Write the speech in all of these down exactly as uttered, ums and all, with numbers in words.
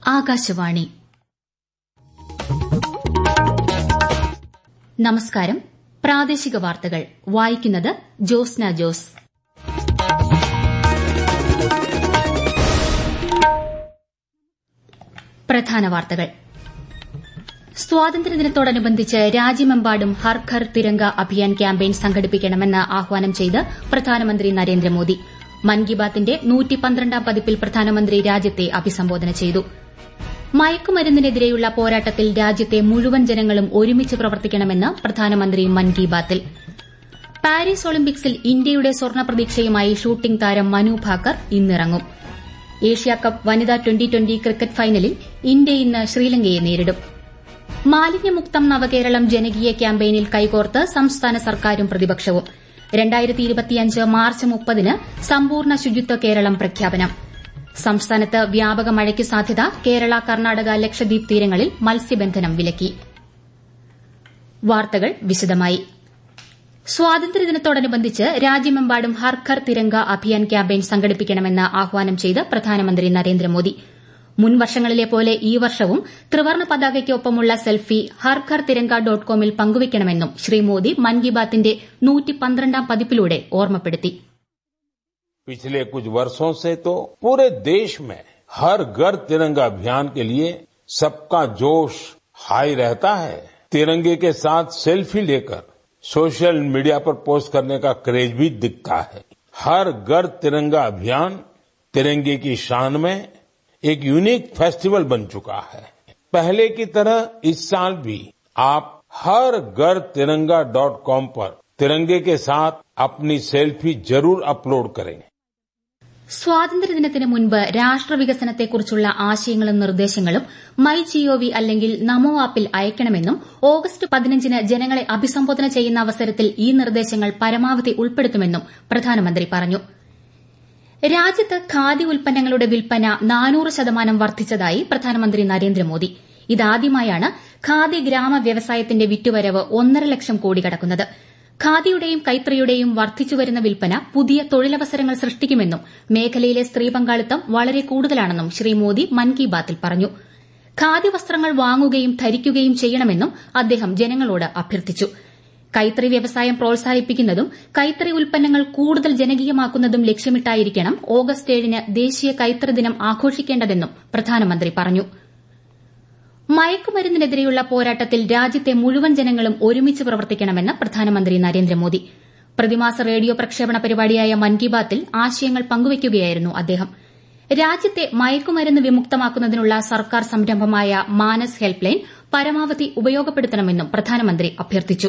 ആകാശവാണി. നമസ്കാരം. പ്രാദേശിക വാർത്തകൾ വായിക്കുന്നത് ജോസ്ന ജോസ്. പ്രധാന വാർത്തകൾ. സ്വാതന്ത്ര്യദിനത്തോടനുബന്ധിച്ച് രാജ്യമെമ്പാടും ഹർ ഘർ തിരംഗ അഭിയാൻ ക്യാമ്പയിൻ സംഘടിപ്പിക്കണമെന്ന് ആഹ്വാനം ചെയ്ത് പ്രധാനമന്ത്രി നരേന്ദ്രമോദി. മൻ കി ബാത്തിന്റെ നൂറ്റി പന്ത്രണ്ടാം പതിപ്പിൽ പ്രധാനമന്ത്രി രാജ്യത്തെ അഭിസംബോധന ചെയ്തു. മയക്കുമരുന്നിനെതിരെയുള്ള പോരാട്ടത്തിൽ രാജ്യത്തെ മുഴുവൻ ജനങ്ങളും ഒരുമിച്ച് പ്രവർത്തിക്കണമെന്ന് പ്രധാനമന്ത്രി മൻ കി ബാത്തിൽ. പാരീസ് ഒളിമ്പിക്സിൽ ഇന്ത്യയുടെ സ്വർണ്ണ പ്രതീക്ഷയുമായി ഷൂട്ടിംഗ് താരം മനു ഭാക്കർ ഇന്നിറങ്ങും. ഏഷ്യാകപ്പ് വനിതാ ട്വന്റി ട്വന്റി ക്രിക്കറ്റ് ഫൈനലിൽ ഇന്ത്യ ഇന്ന് ശ്രീലങ്കയെ നേരിടും. മാലിന്യമുക്തം നവകേരളം ജനകീയ ക്യാമ്പയിനിൽ കൈകോർത്ത് സംസ്ഥാന സർക്കാരും പ്രതിപക്ഷവും. രണ്ടായിരത്തി ഇരുപത്തിയഞ്ച് മാർച്ച് മുപ്പതിന് സമ്പൂർണ്ണ ശുചിത്വ കേരളം പ്രഖ്യാപനം. സംസ്ഥാനത്ത് വ്യാപക മഴയ്ക്ക് സാധ്യത. കേരള, കർണാടക, ലക്ഷദ്വീപ് തീരങ്ങളിൽ മത്സ്യബന്ധനം വിലക്കി. വാർത്തകൾ വിശദമായി. സ്വാതന്ത്ര്യദിനത്തോടനുബന്ധിച്ച് രാജ്യമെമ്പാടും ഹർ ഘർ തിരംഗ അഭിയാൻ ക്യാമ്പയിൻ സംഘടിപ്പിക്കണമെന്ന് ആഹ്വാനം ചെയ്ത് പ്രധാനമന്ത്രി നരേന്ദ്രമോദി. മുൻ വർഷങ്ങളിലെ പോലെ ഈ വർഷവും ത്രിവർണ്ണ പതാകയ്ക്കൊപ്പമുള്ള സെൽഫി ഹർ ഘർ തിരംഗ ഡോട്ട് കോമിൽ പങ്കുവയ്ക്കണമെന്നും ശ്രീ മോദി മൻ കി ബാത്തിന്റെ നൂറ്റി പന്ത്രണ്ടാം പതിപ്പിലൂടെ ഓർമ്മപ്പെടുത്തി. पिछले कुछ वर्षों से तो पूरे देश में हर घर तिरंगा अभियान के लिए सबका जोश हाई रहता है. तिरंगे के साथ सेल्फी लेकर सोशल मीडिया पर पोस्ट करने का क्रेज भी दिखता है. हर घर तिरंगा अभियान तिरंगे की शान में एक यूनिक फेस्टिवल बन चुका है. पहले की तरह इस साल भी आप हर घर तिरंगा डॉट कॉम पर तिरंगे के साथ अपनी सेल्फी जरूर अपलोड करें. സ്വാതന്ത്ര്യദിനത്തിന് മുൻപ് രാഷ്ട്രവികസനത്തെക്കുറിച്ചുള്ള ആശയങ്ങളും നിർദ്ദേശങ്ങളും മൈ ജിഒവി അല്ലെങ്കിൽ നമോ ആപ്പിൽ അയക്കണമെന്നും ഓഗസ്റ്റ് പതിനഞ്ചിന് ജനങ്ങളെ അഭിസംബോധന ചെയ്യുന്ന അവസരത്തിൽ ഈ നിർദ്ദേശങ്ങൾ പരമാവധി ഉൾപ്പെടുത്തുമെന്നും പ്രധാനമന്ത്രി പറഞ്ഞു. രാജ്യത്ത് ഖാദി ഉൽപ്പന്നങ്ങളുടെ വിൽപ്പന നാനൂറ് ശതമാനം വർദ്ധിച്ചതായി പ്രധാനമന്ത്രി നരേന്ദ്രമോദി. ഇതാദ്യമായാണ് ഖാദി ഗ്രാമ വ്യവസായത്തിന്റെ വിറ്റുവരവ് ഒന്നര ലക്ഷം കോടി കടക്കുന്നത്. ഖാദിയുടെയും കൈത്തറിയുടെയും വർദ്ധിച്ചുവരുന്ന വിൽപ്പന പുതിയ തൊഴിലവസരങ്ങൾ സൃഷ്ടിക്കുമെന്നും മേഖലയിലെ സ്ത്രീ പങ്കാളിത്തം വളരെ കൂടുതലാണെന്നും ശ്രീ മോദി മൻ കി ബാത്തിൽ പറഞ്ഞു. ഖാദി വസ്ത്രങ്ങൾ വാങ്ങുകയും ധരിക്കുകയും ചെയ്യണമെന്നും അദ്ദേഹം ജനങ്ങളോട് അഭ്യർത്ഥിച്ചു. കൈത്തറി വ്യവസായം പ്രോത്സാഹിപ്പിക്കുന്നതും കൈത്തറി ഉൽപ്പന്നങ്ങൾ കൂടുതൽ ജനകീയമാക്കുന്നതും ലക്ഷ്യമിട്ടായിരിക്കണം ഓഗസ്റ്റ് ഏഴിന് ദേശീയ കൈത്തറി ദിനം ആഘോഷിക്കേണ്ടതെന്നും പ്രധാനമന്ത്രി പറഞ്ഞു. മയക്കുമരുന്നിനെതിരെയുള്ള പോരാട്ടത്തിൽ രാജ്യത്തെ മുഴുവൻ ജനങ്ങളും ഒരുമിച്ച് പ്രവർത്തിക്കണമെന്ന് പ്രധാനമന്ത്രി നരേന്ദ്രമോദി. പ്രതിമാസ റേഡിയോ പ്രക്ഷേപണ പരിപാടിയായ മൻ കി ബാത്തിൽ ആശയങ്ങൾ പങ്കുവയ്ക്കുകയായിരുന്നു അദ്ദേഹം. രാജ്യത്തെ മയക്കുമരുന്ന് വിമുക്തമാക്കുന്നതിനുള്ള സർക്കാർ സംരംഭമായ മാനസ് ഹെൽപ്പ് ലൈൻ പരമാവധി ഉപയോഗപ്പെടുത്തണമെന്നും പ്രധാനമന്ത്രി അഭ്യർത്ഥിച്ചു.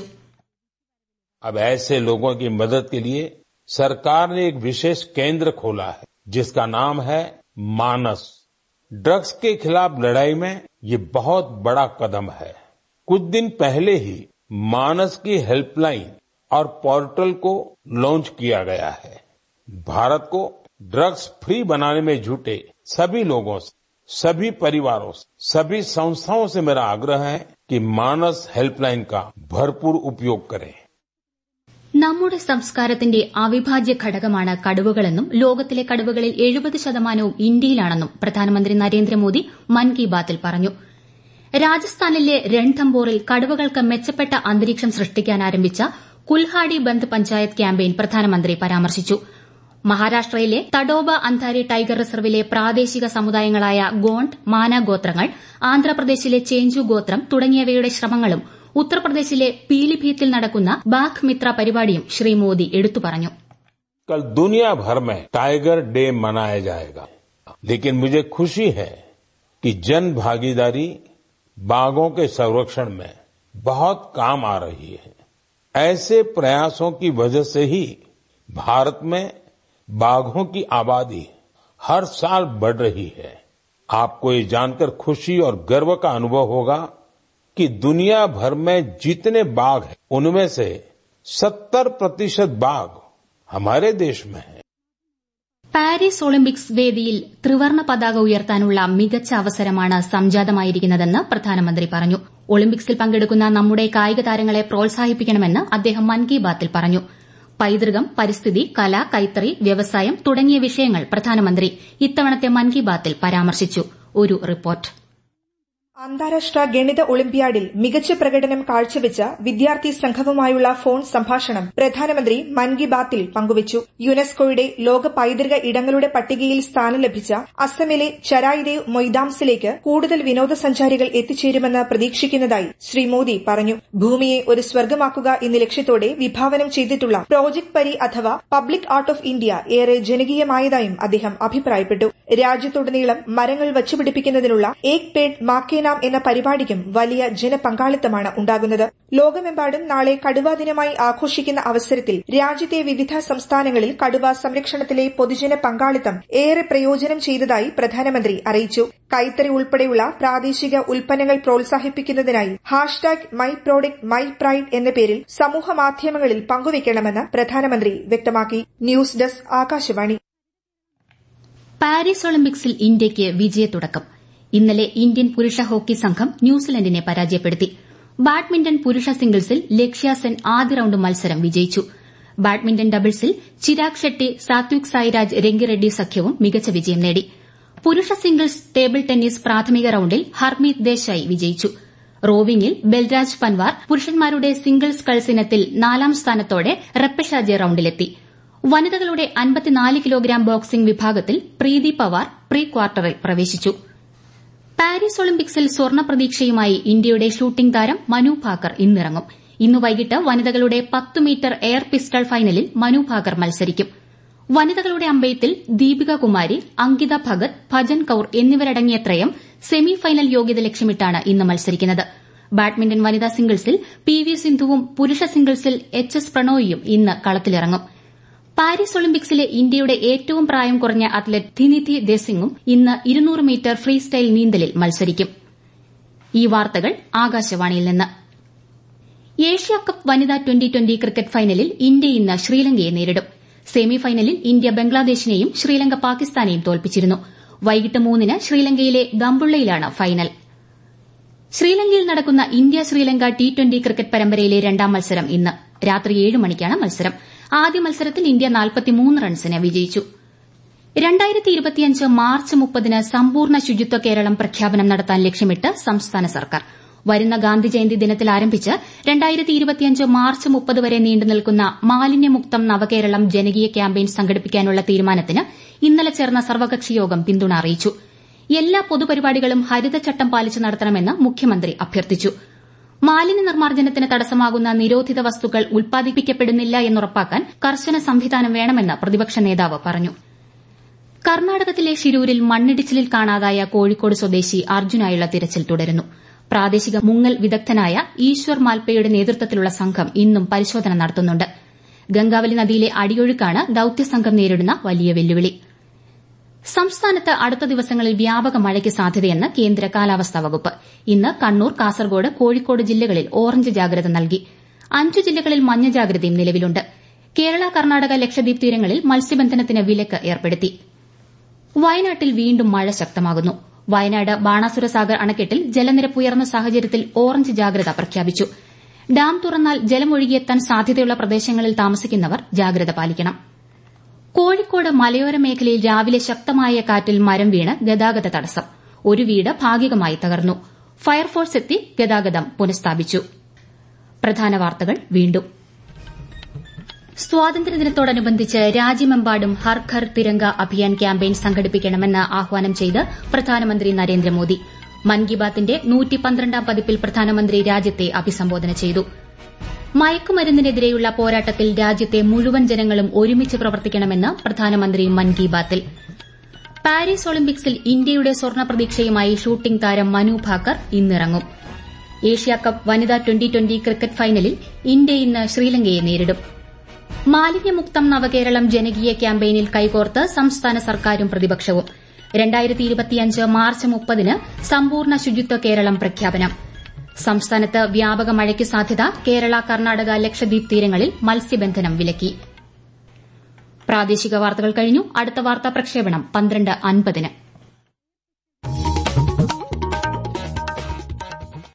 अब ऐसे लोगों की मदद के लिए सरकार ने एक विशेष केंद्र खोला है जिसका नाम है मानस. ड्रग्स के खिलाफ लड़ाई में ये बहुत बड़ा कदम है. कुछ दिन पहले ही मानस की हेल्पलाइन और पोर्टल को लॉन्च किया गया है. भारत को ड्रग्स फ्री बनाने में जुटे सभी लोगों से, सभी परिवारों से, सभी संस्थाओं से मेरा आग्रह है कि मानस हेल्पलाइन का भरपूर उपयोग करें. നമ്മുടെ സംസ്കാരത്തിന്റെ അവിഭാജ്യ ഘടകമാണ് കടുവകളെന്നും ലോകത്തിലെ കടുവകളിൽ എഴുപത് ശതമാനവും ഇന്ത്യയിലാണെന്നും പ്രധാനമന്ത്രി നരേന്ദ്രമോദി മൻ കി ബാത്തിൽ പറഞ്ഞു. രാജസ്ഥാനിലെ രൺഥംബോറിൽ കടുവകൾക്ക് മെച്ചപ്പെട്ട അന്തരീക്ഷം സൃഷ്ടിക്കാൻ ആരംഭിച്ച കുൽഹാഡി ബന്ദ് പഞ്ചായത്ത് ക്യാമ്പയിൻ പ്രധാനമന്ത്രി പരാമർശിച്ചു. മഹാരാഷ്ട്രയിലെ തഡോബ അന്ധാരി ടൈഗർ റിസർവിലെ പ്രാദേശിക സമുദായങ്ങളായ ഗോണ്ട്, മാന ഗോത്രങ്ങൾ, ആന്ധ്രാപ്രദേശിലെ ചേഞ്ചു ഗോത്രം തുടങ്ങിയവയുടെ ശ്രമങ്ങളും ഉത്തർപ്രദേശിലെ പീലിഭീത്തിൽ നടക്കുന്ന ബാഘ് മിത്ര പരിപാടിയും ശ്രീ മോദി എടുത്തു പറഞ്ഞു. कल दुनिया भर में टाइगर डे मनाया जाएगा, लेकिन मुझे खुशी है कि जन भागीदारी बाघों के संरक्षण में बहुत काम आ रही है. ऐसे प्रयासों की वजह से ही भारत में बाघों की आबादी हर साल बढ़ रही है. आपको ये जानकर खुशी और गर्व का अनुभव होगा कि दुनिया भर में जितने बाघ हैं उनमें से सत्तर प्रतिशत बाघ हमारे देश में है. പാരീസ് ഒളിമ്പിക്സ് വേദിയിൽ ത്രിവർണ്ണ പതാക ഉയർത്താനുള്ള മികച്ച അവസരമാണ് സംജാതമായിരിക്കുന്നതെന്ന് പ്രധാനമന്ത്രി പറഞ്ഞു. ഒളിമ്പിക്സിൽ പങ്കെടുക്കുന്ന നമ്മുടെ കായിക താരങ്ങളെ പ്രോത്സാഹിപ്പിക്കണമെന്ന് അദ്ദേഹം മൻ കി ബാത്തിൽ പറഞ്ഞു. പൈതൃകം, പരിസ്ഥിതി, കല, കൈത്തറി, വ്യവസായം തുടങ്ങിയ വിഷയങ്ങൾ പ്രധാനമന്ത്രി ഇത്തവണത്തെ മൻ കി ബാത്തിൽ പരാമർശിച്ചു. ഒരു റിപ്പോർട്ട്. അന്താരാഷ്ട്ര ഗണിത ഒളിമ്പ്യാഡിൽ മികച്ച പ്രകടനം കാഴ്ചവെച്ച വിദ്യാർത്ഥി സംഘവുമായുള്ള ഫോൺ സംഭാഷണം പ്രധാനമന്ത്രി മൻ കി ബാത്തിൽ പങ്കുവച്ചു. യുനെസ്കോയുടെ ലോക പൈതൃക ഇടങ്ങളുടെ പട്ടികയിൽ സ്ഥാനം ലഭിച്ച അസമിലെ ചരായ്ദേവ് മൊയ്ദാംസിലേക്ക് കൂടുതൽ വിനോദസഞ്ചാരികൾ എത്തിച്ചേരുമെന്ന് പ്രതീക്ഷിക്കുന്നതായി ശ്രീ മോദി പറഞ്ഞു. ഭൂമിയെ ഒരു സ്വർഗമാക്കുക എന്ന ലക്ഷ്യത്തോടെ വിഭാവനം ചെയ്തിട്ടുള്ള പ്രോജക്ട് പരി അഥവാ പബ്ലിക് ആർട്ട് ഓഫ് ഇന്ത്യ ഏറെ ജനകീയമായതായും അദ്ദേഹം അഭിപ്രായപ്പെട്ടു. രാജ്യത്തുടനീളം മരങ്ങൾ വച്ചുപിടിപ്പിക്കുന്നതിനുള്ള ഏക് പേഡ് മാ കെ നാം എന്ന പരിപാടിക്കും വലിയ ജനപങ്കാളിത്തമാണ് ഉണ്ടാകുന്നത്. ലോകമെമ്പാടും നാളെ കടുവാ ദിനമായി ആഘോഷിക്കുന്ന അവസരത്തിൽ രാജ്യത്തെ വിവിധ സംസ്ഥാനങ്ങളിൽ കടുവ സംരക്ഷണത്തിലെ പൊതുജന പങ്കാളിത്തം ഏറെ പ്രയോജനം ചെയ്തതായി പ്രധാനമന്ത്രി അറിയിച്ചു. കൈത്തറി ഉൾപ്പെടെയുള്ള പ്രാദേശിക ഉൽപ്പന്നങ്ങൾ പ്രോത്സാഹിപ്പിക്കുന്നതിനായി hashtag my product my pride എന്ന പേരിൽ സമൂഹമാധ്യമങ്ങളിൽ പങ്കുവയ്ക്കണമെന്ന് പ്രധാനമന്ത്രി വ്യക്തമാക്കി. News desk Akashvani. പാരീസ് ഒളിമ്പിക്സിൽ ഇന്ത്യയ്ക്ക് വിജയത്തുടക്കം. ഇന്നലെ ഇന്ത്യൻ പുരുഷ ഹോക്കി സംഘം ന്യൂസിലൻഡിനെ പരാജയപ്പെടുത്തി. ബാഡ്മിന്റൺ പുരുഷ സിംഗിൾസിൽ ലക്ഷ്യ സെൻ ആദ്യ റൌണ്ട് മത്സരം വിജയിച്ചു. ബാഡ്മിന്റൺ ഡബിൾസിൽ ചിരാഗ് ഷെട്ടി സാത്വിക് സായിരാജ് രംഗിറെഡ്ഡി സഖ്യവും മികച്ച വിജയം നേടി. പുരുഷ സിംഗിൾസ് ടേബിൾ ടെന്നീസ് പ്രാഥമിക റൌണ്ടിൽ ഹർമീത് ദേശായി വിജയിച്ചു. റോവിംഗിൽ ബൽരാജ് പൻവാർ പുരുഷന്മാരുടെ സിംഗിൾസ് സ്കൾസ് ഇനത്തിൽ നാലാം സ്ഥാനത്തോടെ റെപ്പഷാജെ റൌണ്ടിലെത്തി. വനിതകളുടെ അൻപത്തിനാല് കിലോഗ്രാം ബോക്സിംഗ് വിഭാഗത്തിൽ പ്രീതി പവാർ പ്രീ ക്വാർട്ടറിൽ പ്രവേശിച്ചു. പാരീസ് ഒളിമ്പിക്സിൽ സ്വർണ്ണ പ്രതീക്ഷയുമായി ഇന്ത്യയുടെ ഷൂട്ടിംഗ് താരം മനു ഭാക്കർ ഇന്നിറങ്ങും. ഇന്ന് വൈകിട്ട് വനിതകളുടെ പത്ത് മീറ്റർ എയർ പിസ്റ്റൾ ഫൈനലിൽ മനു ഭാക്കർ മത്സരിക്കും. വനിതകളുടെ അമ്പെയ്ത്തിൽ ദീപിക കുമാരി, അങ്കിത ഭഗത്, ഭജൻ കൌർ എന്നിവരടങ്ങിയ ത്രയം സെമി ഫൈനൽ യോഗ്യത ലക്ഷ്യമിട്ടാണ് ഇന്ന് മത്സരിക്കുന്നത്. ബാഡ്മിന്റൺ വനിതാ സിംഗിൾസിൽ പി വി സിന്ധുവും പുരുഷ സിംഗിൾസിൽ എച്ച് എസ് പ്രണോയിയും ഇന്ന് കളത്തിലിറങ്ങും. പാരീസ് ഒളിമ്പിക്സിലെ ഇന്ത്യയുടെ ഏറ്റവും പ്രായം കുറഞ്ഞ അത്ലറ്റ് ധിനിധി ദേസിംഗും ഇന്ന് ഇരുന്നൂറ് മീറ്റർ ഫ്രീ സ്റ്റൈൽ നീന്തലിൽ മത്സരിക്കും. ഈ വാർത്തകൾ ആകാശവാണിയിൽ നിന്ന്. ഏഷ്യാകപ്പ് വനിതാ ട്വന്റി ട്വന്റി ക്രിക്കറ്റ് ഫൈനലിൽ ഇന്ത്യ ഇന്ന് ശ്രീലങ്കയെ നേരിടും. സെമി ഫൈനലിൽ ഇന്ത്യ ബംഗ്ലാദേശിനെയും ശ്രീലങ്ക പാകിസ്ഥാനെയും തോൽപ്പിച്ചിരുന്നു. വൈകിട്ട് മൂന്നിന് ശ്രീലങ്കയിലെ ഗംബുള്ളയിലാണ് ഫൈനൽ. ശ്രീലങ്കയിൽ നടക്കുന്ന India Sri Lanka T twenty cricket പരമ്പരയിലെ രണ്ടാം മത്സരം ഇന്ന് രാത്രി ഏഴ് മണിക്കാണ് മത്സരം. ആദ്യ മത്സരത്തിൽ ഇന്ത്യ നാൽപ്പത്തിമൂന്ന് റൺസിന് വിജയിച്ചു. രണ്ടായിരത്തി ഇരുപത്തിയഞ്ച് മാർച്ച് മുപ്പതിന് സമ്പൂർണ്ണ ശുചിത്വ കേരളം പ്രഖ്യാപനം നടത്താൻ ലക്ഷ്യമിട്ട് സംസ്ഥാന സർക്കാർ വരുന്ന ഗാന്ധി ജയന്തി ദിനത്തിൽ ആരംഭിച്ച് രണ്ടായിരത്തി ഇരുപത്തിയഞ്ച് മാർച്ച് മുപ്പത് വരെ നീണ്ടുനിൽക്കുന്ന മാലിന്യമുക്തം നവകേരളം ജനകീയ ക്യാമ്പയിൻ സംഘടിപ്പിക്കാനുള്ള തീരുമാനത്തിന് ഇന്നലെ ചേർന്ന സർവകക്ഷി യോഗം പിന്തുണ അറിയിച്ചു. എല്ലാ പൊതുപരിപാടികളും ഹരിതചട്ടം പാലിച്ച് നടത്തണമെന്ന് മുഖ്യമന്ത്രി അഭ്യർത്ഥിച്ചു. മാലിന്യ നിർമ്മാർജ്ജനത്തിന് തടസ്സമാകുന്ന നിരോധിത വസ്തുക്കൾ ഉൽപ്പാദിപ്പിക്കപ്പെടുന്നില്ല എന്നുറപ്പാക്കാൻ കർശന സംവിധാനം വേണമെന്ന് പ്രതിപക്ഷ നേതാവ് പറഞ്ഞു. കർണാടകത്തിലെ ഷിരൂരിൽ മണ്ണിടിച്ചിലിൽ കാണാതായ കോഴിക്കോട് സ്വദേശി അർജുനായുള്ള തിരച്ചിൽ തുടരുന്നു. പ്രാദേശിക മുങ്ങൽ വിദഗ്ധനായ ഈശ്വർ മാൽപ്പയുടെ നേതൃത്വത്തിലുള്ള സംഘം ഇന്നും പരിശോധന നടത്തുന്നുണ്ട്. ഗംഗാവലി നദിയിലെ അടിയൊഴുക്കാണ് ദൌത്യസംഘം നേരിടുന്ന വലിയ വെല്ലുവിളി. സംസ്ഥാനത്ത് അടുത്ത ദിവസങ്ങളിൽ വ്യാപക മഴയ്ക്ക് സാധ്യതയെന്ന് കേന്ദ്ര കാലാവസ്ഥാ വകുപ്പ്. ഇന്ന് കണ്ണൂർ, കാസർഗോഡ്, കോഴിക്കോട് ജില്ലകളിൽ ഓറഞ്ച് ജാഗ്രത നൽകി. അഞ്ചു ജില്ലകളിൽ മഞ്ഞ ജാഗ്രതയും നിലവിലുണ്ട്. കേരള, കർണാടക, ലക്ഷദ്വീപ് തീരങ്ങളിൽ മത്സ്യബന്ധനത്തിന് വിലക്ക് ഏർപ്പെടുത്തി. വയനാട്ടിൽ വീണ്ടും മഴ ശക്തമാകുന്നു. വയനാട് ബാണാസുര സാഗർ അണക്കെട്ടിൽ ജലനിരപ്പ് ഉയർന്ന സാഹചര്യത്തിൽ ഓറഞ്ച് ജാഗ്രത പ്രഖ്യാപിച്ചു. ഡാം തുറന്നാൽ ജലമൊഴുകിയെത്താൻ സാധ്യതയുള്ള പ്രദേശങ്ങളിൽ താമസിക്കുന്നവർ ജാഗ്രത പാലിക്കണം. കോഴിക്കോട് മലയോര മേഖലയിൽ രാവിലെ ശക്തമായ കാറ്റിൽ മരം വീണ് ഗതാഗത തടസ്സം. ഒരു വീട് ഭാഗികമായി തകർന്നു. ഫയർഫോഴ്സ് എത്തി ഗതാഗതം പുനഃസ്ഥാപിച്ചു. പ്രധാന വാർത്തകൾ വീണ്ടും. സ്വാതന്ത്ര്യദിനത്തോടനുബന്ധിച്ച് രാജ്യമെമ്പാടും ഹർ ഘർ തിരംഗ അഭിയാൻ ക്യാമ്പയിൻ സംഘടിപ്പിക്കണമെന്ന് ആഹ്വാനം ചെയ്ത് പ്രധാനമന്ത്രി നരേന്ദ്രമോദി. മൻ കി ബാത്തിന്റെ നൂറ്റി പന്ത്രണ്ടാം പതിപ്പിൽ പ്രധാനമന്ത്രി രാജ്യത്തെ അഭിസംബോധന ചെയ്തു. മയക്കുമരുന്നിനെതിരെയുള്ള പോരാട്ടത്തിൽ രാജ്യത്തെ മുഴുവൻ ജനങ്ങളും ഒരുമിച്ച് പ്രവർത്തിക്കണമെന്ന് പ്രധാനമന്ത്രി മൻ കി ബാത്തിൽ. പാരീസ് ഒളിമ്പിക്സിൽ ഇന്ത്യയുടെ സ്വർണ്ണ പ്രതീക്ഷയുമായി ഷൂട്ടിംഗ് താരം മനു ഭാക്കർ ഇന്നിറങ്ങും. ഏഷ്യാകപ്പ് വനിതാ ട്വന്റി ട്വന്റി ക്രിക്കറ്റ് ഫൈനലിൽ ഇന്ത്യ ഇന്ന് ശ്രീലങ്കയെ നേരിടും. മാലിന്യമുക്തം നവകേരളം ജനകീയ ക്യാമ്പയിനിൽ കൈകോർത്ത് സംസ്ഥാന സർക്കാരും പ്രതിപക്ഷവും. രണ്ടായിരത്തി ഇരുപത്തിയഞ്ച് മാർച്ച് മുപ്പതിന് സമ്പൂർണ്ണ ശുചിത്വ കേരളം പ്രഖ്യാപനം. സംസ്ഥാനത്ത് വ്യാപക മഴയ്ക്ക് സാധ്യത. കേരള, കർണാടക, ലക്ഷദ്വീപ് തീരങ്ങളിൽ മത്സ്യബന്ധനം വിലക്കി. പ്രാദേശിക വാർത്തകൾ കഴിഞ്ഞു. അടുത്ത വാർത്താ പ്രക്ഷേപണം പന്ത്രണ്ട് അൻപതിന്.